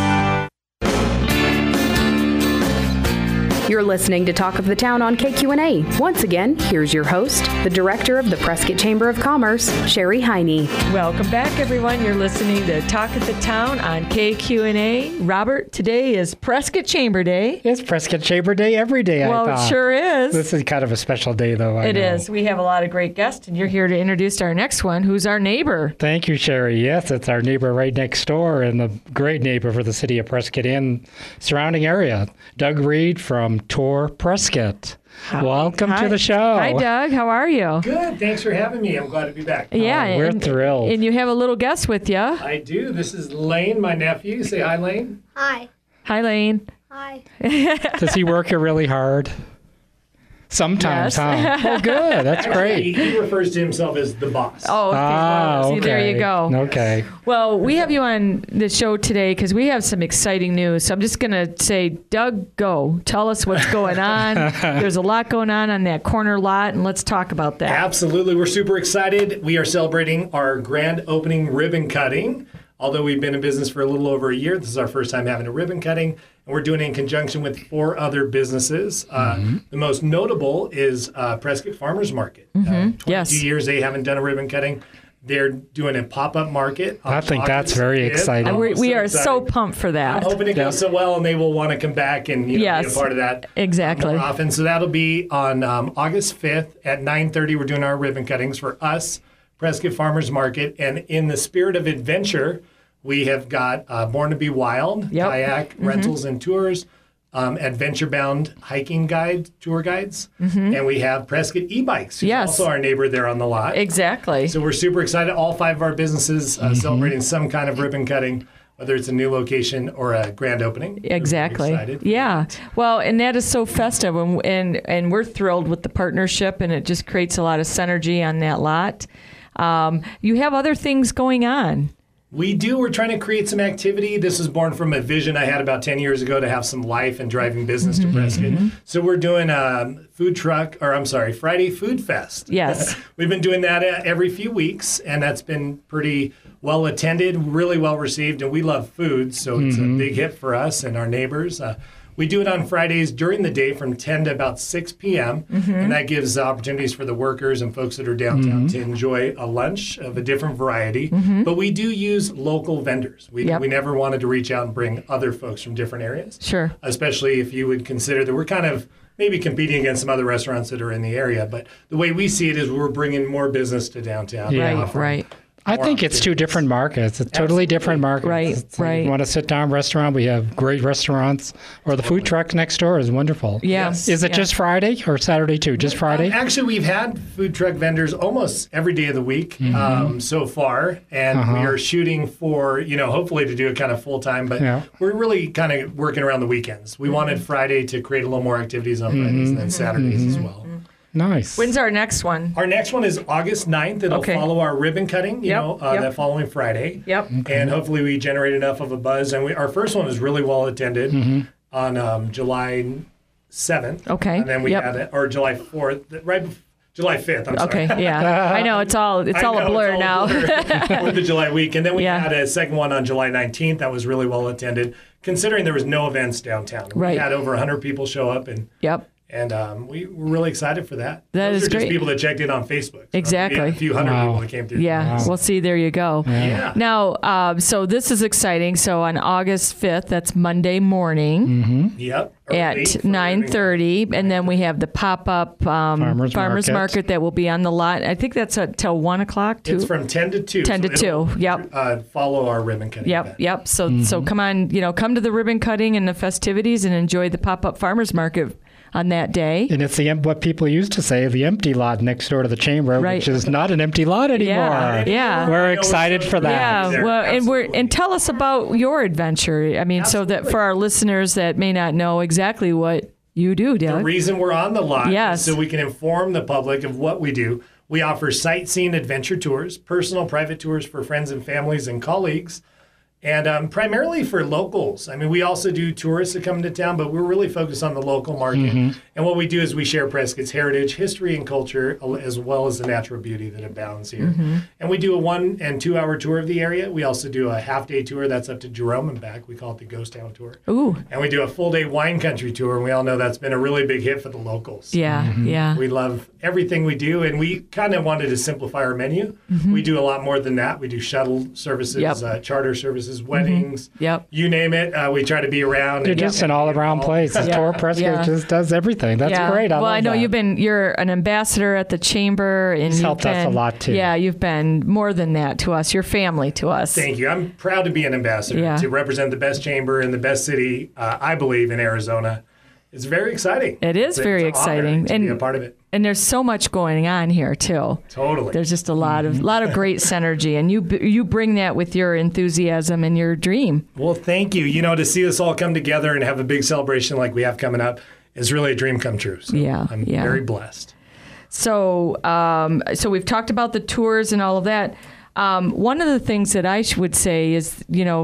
You're listening to Talk of the Town on KQNA. Once again, here's your host, the director of the Prescott Chamber of Commerce, Sherry Heine. Welcome back, everyone. You're listening to Talk of the Town on KQNA. Robert, today is Prescott Chamber Day. It's Prescott Chamber Day every day, I thought. Well, it sure is. This is kind of a special day, though. It is. We have a lot of great guests, and you're here to introduce our next one, who's our neighbor. Thank you, Sherry. Yes, it's our neighbor right next door and the great neighbor for the city of Prescott and surrounding area, Doug Reed from Tour Prescott. Welcome to the show. Hi, Doug. How are you? Good. Thanks for having me. I'm glad to be back. Yeah. We're thrilled. And you have a little guest with you. I do. This is Lane, my nephew. Say hi, Lane. Hi. Hi, Lane. Hi. Does he work here really hard? Sometimes, yes. Huh? Oh, good. That's great. He refers to himself as the boss. Oh, okay. See, there you go. Okay. Well, we have you on the show today because we have some exciting news. So I'm just going to say, Doug, go. Tell us what's going on. There's a lot going on that corner lot, and let's talk about that. Absolutely. We're super excited. We are celebrating our grand opening ribbon cutting. Although we've been in business for a little over a year, this is our first time having a ribbon cutting, and we're doing it in conjunction with 4 other businesses. The most notable is Prescott Farmers Market. 22 years they haven't done a ribbon cutting. They're doing a pop-up market. I think that's very exciting. We are so pumped for that. I'm hoping it goes so well, and they will want to come back and be a part of that exactly. more often. So that'll be on August 5th at 9:30. We're doing our ribbon cuttings for us, Prescott Farmers Market, and in the spirit of adventure, we have got Born to Be Wild, kayak rentals and tours, Adventure Bound hiking tour guides, and we have Prescott e-bikes, who's also our neighbor there on the lot. Exactly. So we're super excited. All 5 of our businesses celebrating some kind of ribbon cutting, whether it's a new location or a grand opening. Exactly. Yeah. Well, and that is so festive, and we're thrilled with the partnership, and it just creates a lot of synergy on that lot. You have other things going on. We do. We're trying to create some activity. This was born from a vision I had about 10 years ago to have some life and driving business to Prescott. So we're doing Friday Food Fest. Yes. We've been doing that every few weeks, and that's been pretty well attended, really well received, and we love food, so it's a big hit for us and our neighbors. We do it on Fridays during the day from 10 to about 6 p.m., and that gives opportunities for the workers and folks that are downtown to enjoy a lunch of a different variety. But we do use local vendors. We never wanted to reach out and bring other folks from different areas. Sure. Especially if you would consider that we're kind of maybe competing against some other restaurants that are in the area. But the way we see it is we're bringing more business to downtown. Right. I think it's 2 different markets. It's totally different markets. Right. You want a sit-down restaurant, we have great restaurants. Or the food truck next door is wonderful. Yes. Is it just Friday or Saturday too? Just Friday? Actually, we've had food truck vendors almost every day of the week so far. And we are shooting for, hopefully to do it kind of full-time. But we're really kind of working around the weekends. We wanted Friday to create a little more activities on Fridays and then Saturdays as well. Nice. When's our next one? Our next one is August 9th. It'll follow our ribbon cutting, that following Friday. And hopefully we generate enough of a buzz. And our first one is really well attended on July 7th. Okay. And then we had it, or July 4th, July 5th, I'm sorry. Okay, yeah. I know, it's all a blur now. For the July week. And then we had a second one on July 19th that was really well attended, considering there was no events downtown. Right. We had over 100 people show up. And And we were really excited for that. Those are great. just people that checked in on Facebook. So exactly. a few hundred people that came through. Yeah. Well, see, there you go. Yeah. Now, so this is exciting. So on August 5th, that's Monday morning. Yep. At 9:30, and then we have the pop-up farmers market that will be on the lot. I think that's until 1 o'clock. It's from 10 to 2. 10 to 2. Yep. Follow our ribbon cutting. Yep. So come on, come to the ribbon cutting and the festivities and enjoy the pop-up farmers market on that day. And it's what people used to say, the empty lot next door to the chamber, which is not an empty lot anymore. Yeah. We're excited for that. Yeah. Well, and tell us about your adventure. I mean, so that for our listeners that may not know exactly what you do, Doug. The reason we're on the lot Yes. is so we can inform the public of what we do. We offer sightseeing adventure tours, personal private tours for friends and families and colleagues, and primarily for locals. I mean, we also do tourists that come to town, but we're really focused on the local market. Mm-hmm. And what we do is we share Prescott's heritage, history, and culture, as well as the natural beauty that abounds here. Mm-hmm. And we do a 1 and 2 hour tour of the area. We also do a half-day tour that's up to Jerome and back. We call it the Ghost Town Tour. Ooh. And we do a full-day wine country tour, and we all know that's been a really big hit for the locals. Yeah, yeah. We love everything we do, and we kind of wanted to simplify our menu. Mhm. We do a lot more than that. We do shuttle services, charter services, weddings, you name it. We try to be around. You're just an all-around place. Tour Prescott just does everything. That's great. I know you're an ambassador at the chamber, and It's helped us a lot too. Yeah, you've been more than that to us. You're family to us. Thank you. I'm proud to be an ambassador, to represent the best chamber in the best city, I believe, in Arizona. It's very exciting. It is very exciting, to be a part of it. And there's so much going on here too. Totally. There's just a lot of great synergy, and you bring that with your enthusiasm and your dream. Well, thank you. You know, to see us all come together and have a big celebration like we have coming up is really a dream come true. So I'm very blessed. So, so we've talked about the tours and all of that. One of the things that I would say is,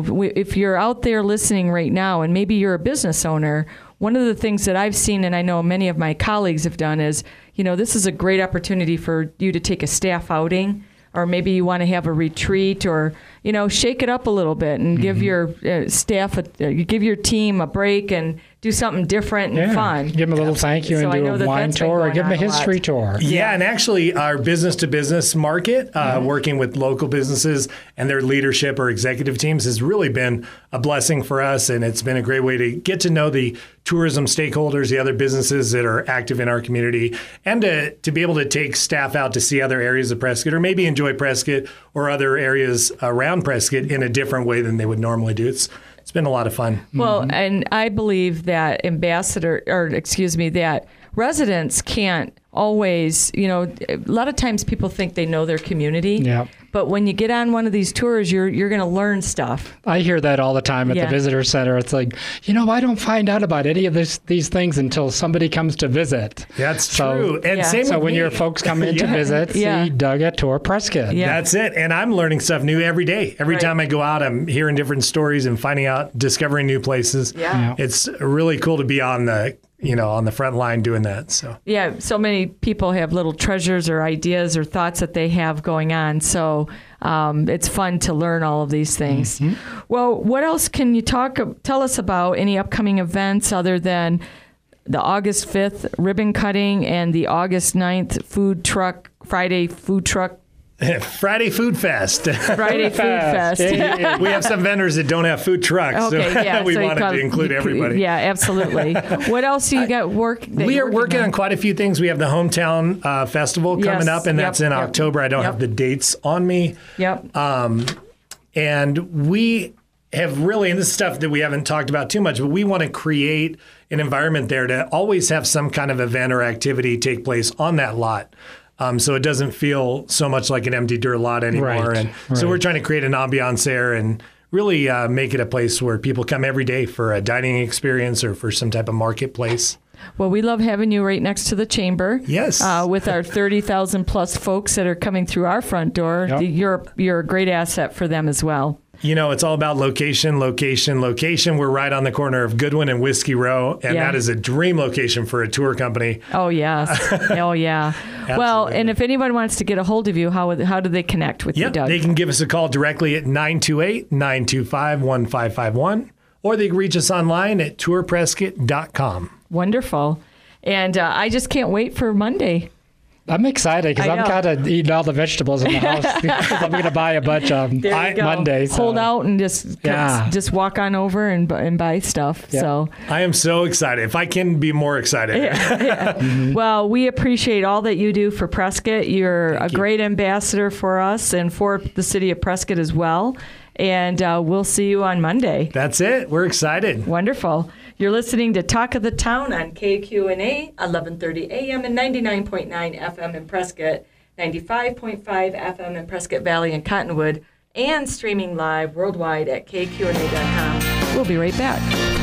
if you're out there listening right now, and maybe you're a business owner, one of the things that I've seen, and I know many of my colleagues have done, is, this is a great opportunity for you to take a staff outing, or maybe you want to have a retreat, or, shake it up a little bit and give your staff, give your team a break and do something different and fun. Give them a little thank you and do a wine tour, or give them a history tour. Yeah, and actually our business-to-business market, working with local businesses and their leadership or executive teams has really been a blessing for us, and it's been a great way to get to know the tourism stakeholders, the other businesses that are active in our community, and to be able to take staff out to see other areas of Prescott, or maybe enjoy Prescott or other areas around Prescott in a different way than they would normally do. It's been a lot of fun. Well, and I believe that that residents can't always, a lot of times people think they know their community. Yeah. But when you get on one of these tours, you're going to learn stuff. I hear that all the time at the visitor center. It's like, I don't find out about any of these things until somebody comes to visit. That's true. And same so with when me. your folks come in to visit, see Doug at Tour Prescott. Yeah. That's it. And I'm learning stuff new every day. Every time I go out, I'm hearing different stories and discovering new places. Yeah. It's really cool to be on the on the front line doing that. So so many people have little treasures or ideas or thoughts that they have going on. So it's fun to learn all of these things. Mm-hmm. Well, what else can you tell us about any upcoming events other than the August 5th ribbon cutting and the August 9th Friday food truck? Friday Food Fest. Friday Food Fest. We have some vendors that don't have food trucks, so we wanted to include everybody. Yeah, absolutely. What else do you got We are working on quite a few things. We have the Hometown Festival coming up, and that's in October. I don't have the dates on me. Yep. And we have really, and this is stuff that we haven't talked about too much, but we want to create an environment there to always have some kind of event or activity take place on that lot. So it doesn't feel so much like an empty dirt lot anymore. So we're trying to create an ambiance there and really make it a place where people come every day for a dining experience or for some type of marketplace. Well, we love having you right next to the chamber. Yes. With our 30,000 plus folks that are coming through our front door. Yep. You're a great asset for them as well. It's all about location. We're right on the corner of Goodwin and Whiskey Row, and that is a dream location for a tour company. Oh, yes. Oh, yeah. Well, and if anyone wants to get a hold of you, how do they connect with you, Doug? They can give us a call directly at 928-925-1551, or they can reach us online at tourprescott.com. Wonderful. And I just can't wait for Monday. I'm excited because I'm kind of eating all the vegetables in the house. I'm going to buy a bunch Monday. So. Hold out and just walk on over and buy stuff. Yeah. So I am so excited. If I can be more excited. Mm-hmm. Well, we appreciate all that you do for Prescott. You're a great ambassador for us and for the city of Prescott as well. And we'll see you on Monday. That's it. We're excited. Wonderful. You're listening to Talk of the Town on KQNA, 1130 AM and 99.9 FM in Prescott, 95.5 FM in Prescott Valley and Cottonwood, and streaming live worldwide at KQNA.com. We'll be right back.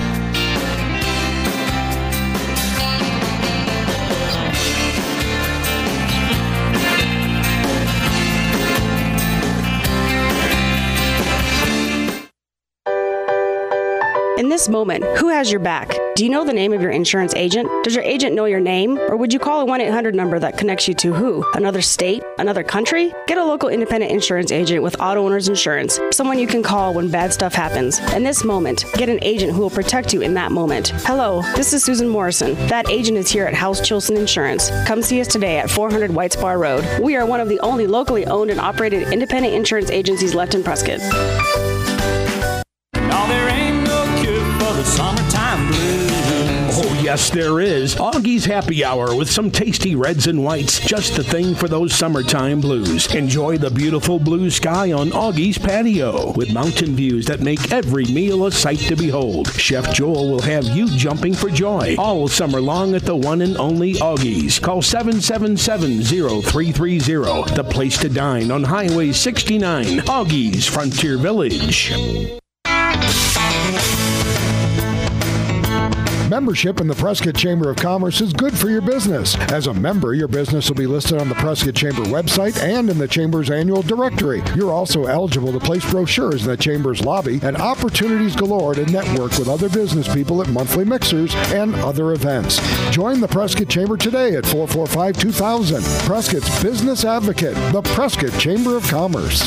In this moment, who has your back? Do you know the name of your insurance agent? Does your agent know your name? Or would you call a 1-800 number that connects you to who? Another state? Another country? Get a local independent insurance agent with Auto Owners Insurance, someone you can call when bad stuff happens. In this moment, get an agent who will protect you in that moment. Hello, this is Susan Morrison. That agent is here at House Chilson Insurance. Come see us today at 400 White Spar Road. We are one of the only locally owned and operated independent insurance agencies left in Prescott. No, there ain't no cure for the summertime blues. Oh, yes, there is. Augie's Happy Hour with some tasty reds and whites. Just the thing for those summertime blues. Enjoy the beautiful blue sky on Augie's patio with mountain views that make every meal a sight to behold. Chef Joel will have you jumping for joy all summer long at the one and only Augie's. Call 777-0330. The place to dine on Highway 69, Augie's Frontier Village. Membership in the Prescott Chamber of Commerce is good for your business. As a member, your business will be listed on the Prescott Chamber website and in the Chamber's annual directory. You're also eligible to place brochures in the Chamber's lobby and opportunities galore to network with other business people at monthly mixers and other events. Join the Prescott Chamber today at 445-2000. Prescott's business advocate, the Prescott Chamber of Commerce.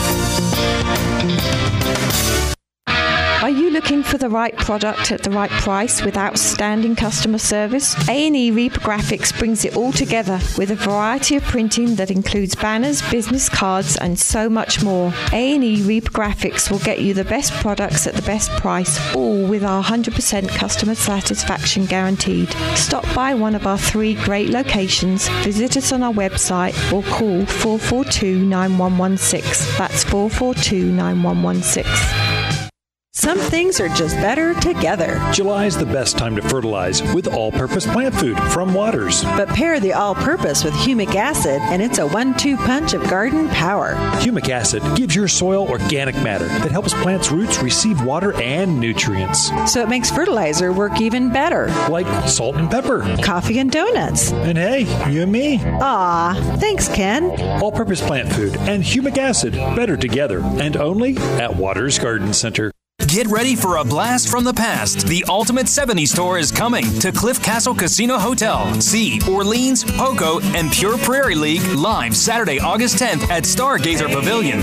Are you looking for the right product at the right price with outstanding customer service? A&E Reprographics brings it all together with a variety of printing that includes banners, business cards, and so much more. A&E Reprographics will get you the best products at the best price, all with our 100% customer satisfaction guaranteed. Stop by one of our 3 great locations, visit us on our website, or call 442-9116. That's 442-9116. Some things are just better together. July is the best time to fertilize with all-purpose plant food from Waters. But pair the all-purpose with humic acid, and it's a 1-2 punch of garden power. Humic acid gives your soil organic matter that helps plants' roots receive water and nutrients. So it makes fertilizer work even better. Like salt and pepper. Coffee and donuts. And hey, you and me. Aw, thanks, Ken. All-purpose plant food and humic acid, better together, and only at Waters Garden Center. Get ready for a blast from the past. The Ultimate 70s Tour is coming to Cliff Castle Casino Hotel. See Orleans, Poco, and Pure Prairie League live Saturday, August 10th at Stargazer Pavilion.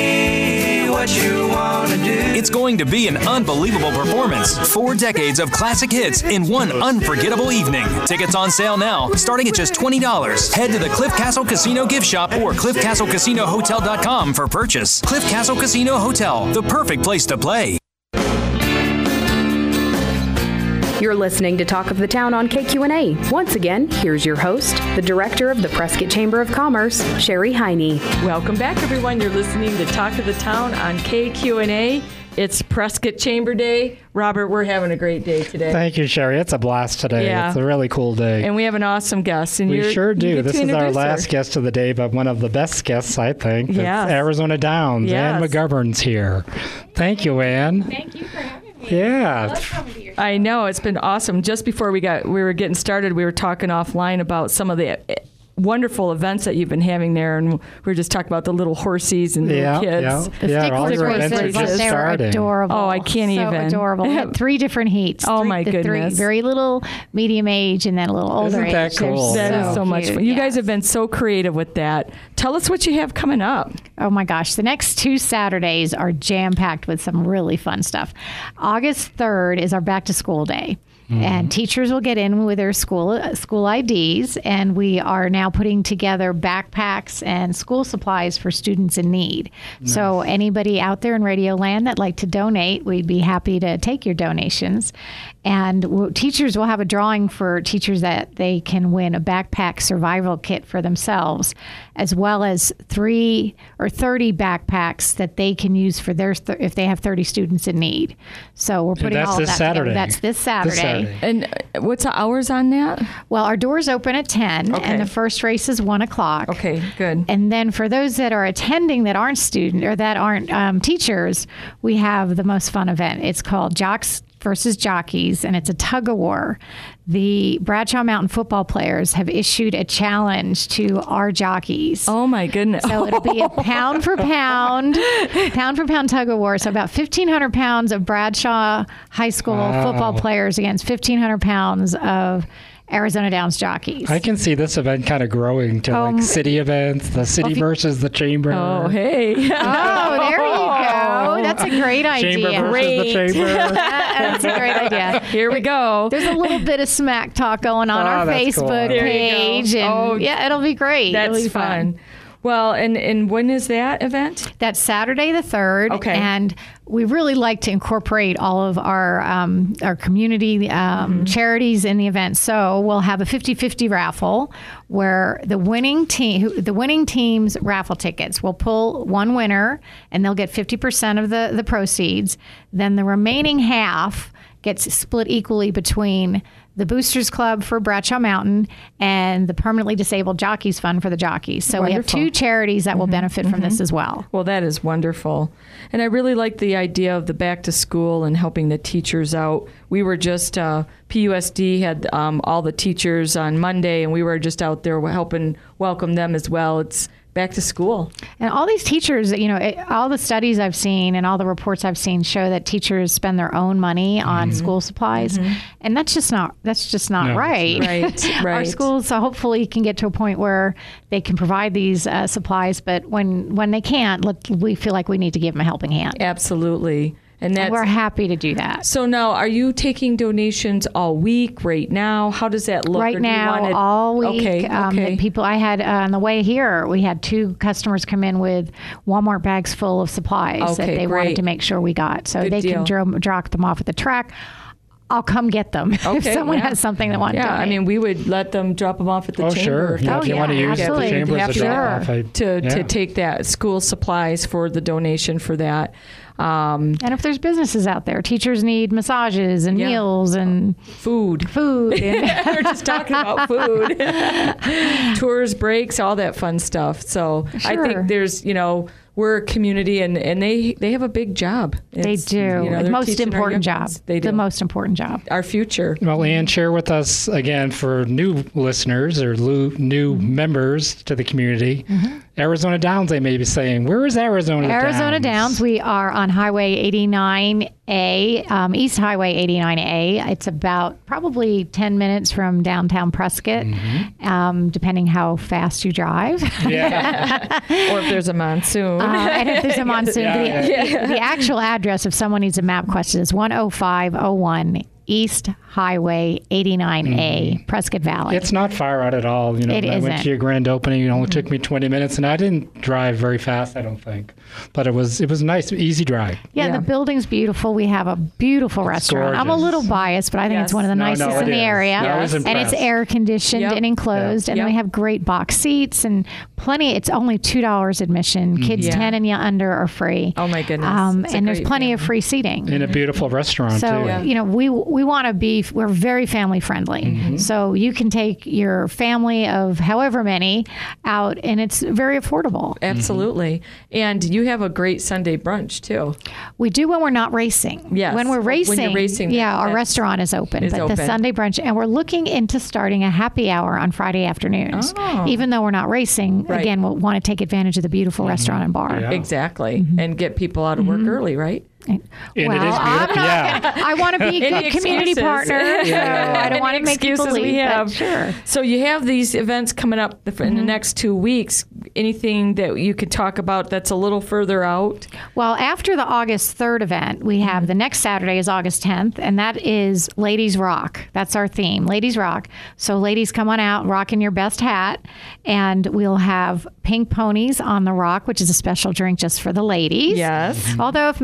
It's going to be an unbelievable performance. 4 decades of classic hits in one unforgettable evening. Tickets on sale now, starting at just $20. Head to the Cliff Castle Casino gift shop or cliffcastlecasinohotel.com for purchase. Cliff Castle Casino Hotel, the perfect place to play. You're listening to Talk of the Town on KQNA. Once again, here's your host, the director of the Prescott Chamber of Commerce, Sherry Heine. Welcome back, everyone. You're listening to Talk of the Town on KQNA. It's Prescott Chamber Day. Robert, we're having a great day today. Thank you, Sherry. It's a blast today. Yeah. It's a really cool day. And we have an awesome guest. And we sure do. This is our last her. guest of the day, but one of the best guests, I think. Yes. It's Arizona Downs. Yes. Ann McGovern's here. Thank you, Ann. Thank you for having me. Yeah. I love coming to your show. I know. It's been awesome. Just before we were getting started, we were talking offline about some of the wonderful events that you've been having there, and we were just talking about the little horsies and little kids. The stick horse races, they were adorable. Oh, I can't even. Adorable. We had 3 different heats. My goodness. 3 very little, medium age, and then a little older age. Isn't that cool? That is so much fun. You guys have been so creative with that. Tell us what you have coming up. Oh my gosh. The next 2 Saturdays are jam-packed with some really fun stuff. August 3rd is our back to school day. And teachers will get in with their school IDs, and we are now putting together backpacks and school supplies for students in need. Nice. So anybody out there in Radio Land that'd like to donate, we'd be happy to take your donations. And teachers will have a drawing for teachers that they can win a backpack survival kit for themselves, as well as 3 or 30 backpacks that they can use for their if they have 30 students in need. So we're putting all of that together. That's this Saturday. And what's the hours on that? Well, our doors open at 10, and the first race is 1 o'clock. Okay, good. And then for those that are attending that aren't student or that aren't teachers, we have the most fun event. It's called Jocks versus Jockeys, and it's a tug of war. The Bradshaw Mountain football players have issued a challenge to our jockeys. Oh my goodness. So it'll be a pound for pound tug of war. So about 1,500 pounds of Bradshaw High School football players against 1,500 pounds of Arizona Downs jockeys. I can see this event kind of growing to like city events, the city versus the chamber. Oh, hey. Oh, there you go. That's a great idea. Chamber versus the chamber. That's a great idea. Here we go. There's a little bit of smack talk going on our Facebook page. And yeah, it'll be great. That's it'll be fun. Well, and when is that event? That's Saturday the 3rd. Okay. And we really like to incorporate all of our community charities in the event. So we'll have a 50-50 raffle where the winning team's raffle tickets, we'll pull one winner and they'll get 50% of the proceeds. Then the remaining half gets split equally between the Boosters Club for Bradshaw Mountain and the Permanently Disabled Jockeys Fund for the jockeys. So we have 2 charities that will benefit from this as well. Well, that is wonderful. And I really like the idea of the back to school and helping the teachers out. We were just, PUSD had all the teachers on Monday, and we were just out there helping welcome them as well. It's back to school. And all these teachers, all the studies I've seen and all the reports I've seen show that teachers spend their own money on school supplies. And that's just not right. Right. Our schools hopefully can get to a point where they can provide these supplies, but when they can't, we feel like we need to give them a helping hand. Absolutely. And we're happy to do that. So now, are you taking donations all week right now? How does that look? Right now, all week. Okay. People I had on the way here, we had 2 customers come in with Walmart bags full of supplies that they wanted to make sure we got. So they can drop them off at the track. I'll come get them if someone has something they want to donate. I mean, we would let them drop them off at the chamber. Sure. If you want to use the chamber as a drop-off. To take that school supplies for the donation for that. And if there's businesses out there, teachers need massages and meals and food. And We're just talking about food. Tours, breaks, all that fun stuff. So I think there's, we're a community and they have a big job. They do. The most important job. They do. The most important job. Our future. Well, Ann, share with us again for new listeners or new members to the community. Arizona Downs, they may be saying. Where is Arizona Downs? Arizona Downs, we are on Highway 89A, East Highway 89A. It's about probably 10 minutes from downtown Prescott, depending how fast you drive. Yeah. Or if there's a monsoon. And if there's a monsoon. The actual address, if someone needs a map question, is 10501 East Highway 89A, Prescott Valley. It's not far out at all. It I went to your grand opening. It only took me 20 minutes, and I didn't drive very fast, I don't think. But it was nice, easy drive. Yeah, the building's beautiful. We have a beautiful restaurant. Gorgeous. I'm a little biased, but I think it's one of the nicest in the area. And it's air conditioned and enclosed, and we have great box seats and plenty. It's only $2 admission. Kids 10 and under are free. Oh my goodness! And there's plenty of free seating. In a beautiful restaurant too. We want to be. We're very family friendly, so you can take your family of however many out, and it's very affordable. Absolutely. And you have a great Sunday brunch too. We do when we're not racing. Yes. When we're racing, when you're racing, our restaurant is open. The Sunday brunch, and we're looking into starting a happy hour on Friday afternoons. Even though we're not racing, again, we'll want to take advantage of the beautiful restaurant and bar. Yeah. Exactly. And get people out of work early, right? And it is beautiful. I want to be a good community partner, so I don't want to make people leave. We have. Sure. So you have these events coming up in the next 2 weeks. Anything that you could talk about that's a little further out? Well, after the August 3rd event, we have the next Saturday is August 10th, and that is Ladies Rock. That's our theme, Ladies Rock. So ladies, come on out, rock in your best hat, and we'll have Pink Ponies on the Rock, which is a special drink just for the ladies. Yes. Although if men like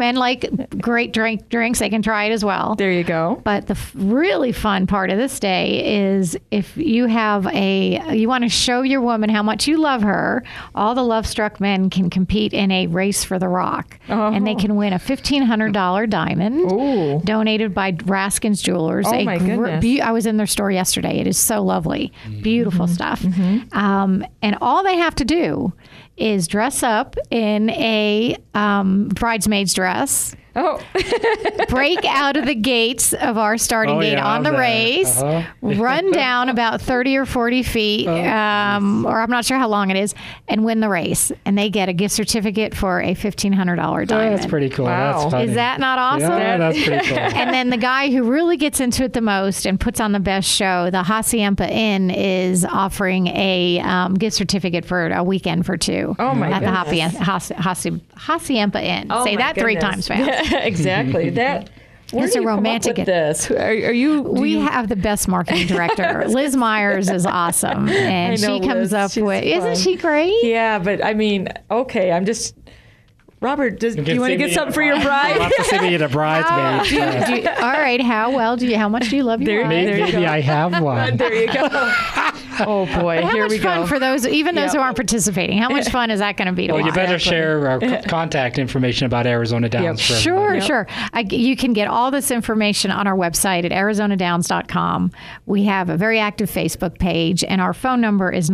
great drinks. They can try it as well. There you go. But the really fun part of this day is if you want to show your woman how much you love her, all the Love-Struck men can compete in a race for the rock. And they can win a $1,500 diamond donated by Raskin's Jewelers. Oh, my goodness. I was in their store yesterday. It is so lovely. Beautiful stuff. And all they have to do is dress up in a bridesmaid's dress. Break out of the gates of our starting gate on the race, run down about 30 or 40 feet, or I'm not sure how long it is, and win the race. And they get a gift certificate for a $1,500 diamond. That's pretty cool. Wow. That's funny. Is that not awesome? Yeah, that's pretty cool. And then the guy who really gets into it the most and puts on the best show, the Hacienda Inn, is offering a gift certificate for a weekend for two at the Hacienda Inn. Say that 3 times fast. Yeah, exactly. Where's a romantic with this? We have the best marketing director. Liz Myers is awesome, and she comes up with. Isn't she great? Yeah, but I mean, okay, I'm just. Robert, do you want to get something for your bride? I'll have to see me at a bridesmaid. All right, how much do you love your bride? Maybe I have one. There you go. Oh boy, here we go. How much fun for those who aren't participating? How much fun is that going to be to watch? You better share our contact information about Arizona Downs. Sure. You can get all this information on our website at arizonadowns.com. We have a very active Facebook page, and our phone number is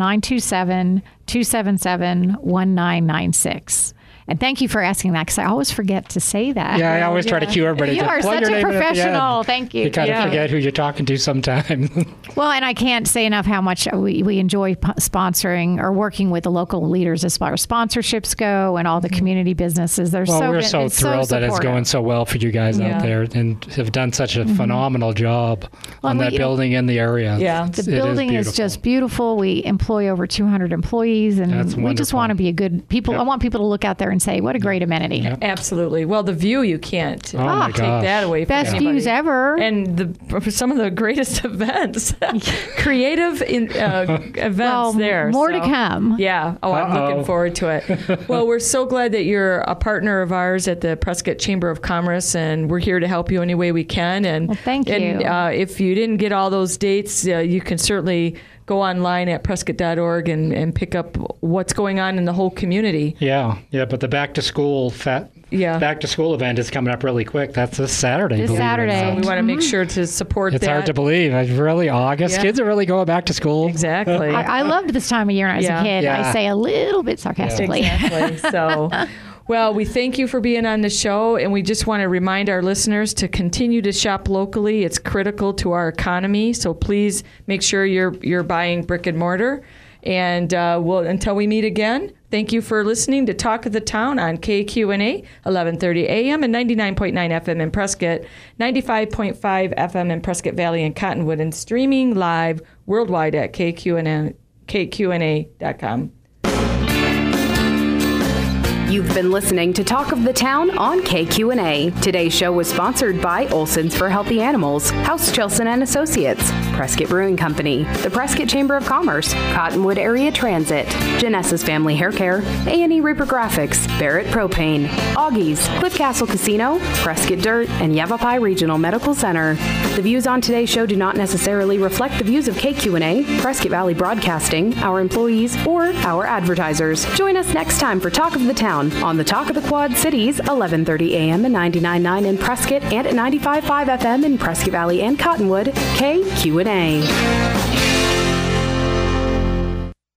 927-277-1996. And thank you for asking that, because I always forget to say that. Yeah, I always try to cue everybody. You are such a professional. Thank you. You kind of forget who you're talking to sometimes. Well, and I can't say enough how much we enjoy sponsoring or working with the local leaders as far as sponsorships go and all the community businesses. We're so thrilled that it's going so well for you guys out there, and have done such a phenomenal job on that building in the area. Yeah, the building is just beautiful. We employ over 200 employees, and we just want to be a good people. I want people to look out there and say, what a great amenity. Yep. Absolutely. Well, the view, you can't take that away from Best views ever. And some of the greatest events, creative events there. More to come. Yeah. I'm looking forward to it. Well, we're so glad that you're a partner of ours at the Prescott Chamber of Commerce, and we're here to help you any way we can. And thank you. And if you didn't get all those dates, you can certainly go online at prescott.org and pick up what's going on in the whole community. Yeah, but the back to school event is coming up really quick. That's this Saturday. So we want to make sure to support that. It's hard to believe. It's really August. Kids are really going back to school. Exactly. I loved this time of year when I was a kid. I say a little bit sarcastically. Exactly. So... Well, we thank you for being on the show, and we just want to remind our listeners to continue to shop locally. It's critical to our economy, so please make sure you're buying brick and mortar. And until we meet again, thank you for listening to Talk of the Town on KQNA, 1130 AM and 99.9 FM in Prescott, 95.5 FM in Prescott Valley and Cottonwood, and streaming live worldwide at KQNA.com. You've been listening to Talk of the Town on KQNA. Today's show was sponsored by Olson's for Healthy Animals, House Chilson and Associates, Prescott Brewing Company, the Prescott Chamber of Commerce, Cottonwood Area Transit, Genesis Family Hair Care, A&E Graphics, Barrett Propane, Augie's, Cliff Castle Casino, Prescott Dirt, and Yavapai Regional Medical Center. The views on today's show do not necessarily reflect the views of KQNA, Prescott Valley Broadcasting, our employees, or our advertisers. Join us next time for Talk of the Town on the Talk of the Quad Cities, 1130 AM and 99.9 in Prescott and at 95.5 FM in Prescott Valley and Cottonwood, KQNA.